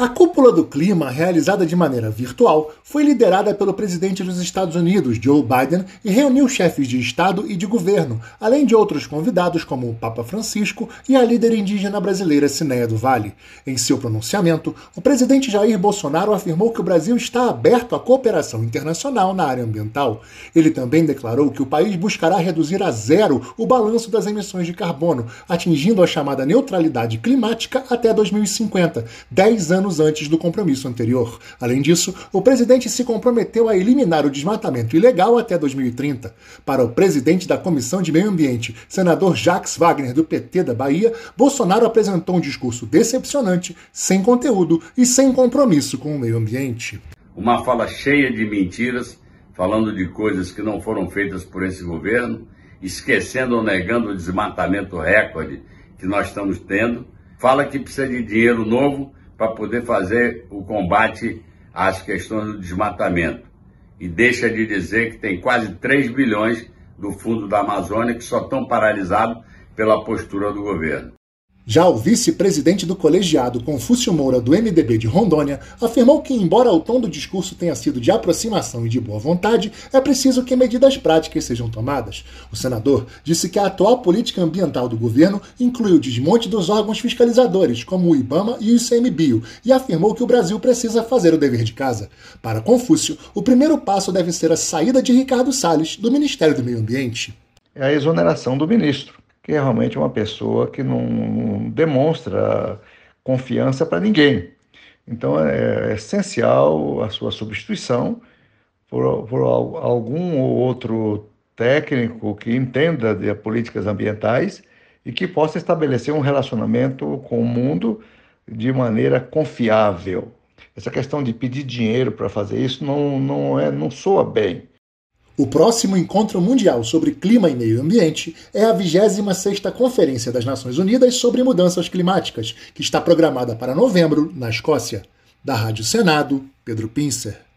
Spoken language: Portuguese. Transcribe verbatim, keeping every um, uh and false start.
A cúpula do clima, realizada de maneira virtual, foi liderada pelo presidente dos Estados Unidos, Joe Biden, e reuniu chefes de Estado e de governo, além de outros convidados como o Papa Francisco e a líder indígena brasileira Cineia do Vale. Em seu pronunciamento, o presidente Jair Bolsonaro afirmou que o Brasil está aberto à cooperação internacional na área ambiental. Ele também declarou que o país buscará reduzir a zero o balanço das emissões de carbono, atingindo a chamada neutralidade climática até dois mil e cinquenta, dez anos antes do compromisso anterior. Além disso, o presidente se comprometeu a eliminar o desmatamento ilegal até dois mil e trinta. Para o presidente da Comissão de Meio Ambiente, senador Jacques Wagner, do P T da Bahia, Bolsonaro apresentou um discurso decepcionante, sem conteúdo e sem compromisso com o meio ambiente. Uma fala cheia de mentiras, falando de coisas que não foram feitas por esse governo, esquecendo ou negando o desmatamento recorde que nós estamos tendo. Fala que precisa de dinheiro novo para poder fazer o combate às questões do desmatamento. E deixa de dizer que tem quase três bilhões do Fundo da Amazônia que só estão paralisados pela postura do governo. Já o vice-presidente do colegiado, Confúcio Moura, do M D B de Rondônia, afirmou que, embora o tom do discurso tenha sido de aproximação e de boa vontade, é preciso que medidas práticas sejam tomadas. O senador disse que a atual política ambiental do governo inclui o desmonte dos órgãos fiscalizadores, como o IBAMA e o ICMBio, e afirmou que o Brasil precisa fazer o dever de casa. Para Confúcio, o primeiro passo deve ser a saída de Ricardo Salles, do Ministério do Meio Ambiente. É a exoneração do ministro, que é realmente uma pessoa que não, não demonstra confiança para ninguém. Então é essencial a sua substituição por, por algum ou outro técnico que entenda de políticas ambientais e que possa estabelecer um relacionamento com o mundo de maneira confiável. Essa questão de pedir dinheiro para fazer isso não, não, é, não soa bem. O próximo Encontro Mundial sobre Clima e Meio Ambiente é a vigésima sexta Conferência das Nações Unidas sobre Mudanças Climáticas, que está programada para novembro, na Escócia. Da Rádio Senado, Pedro Pincer.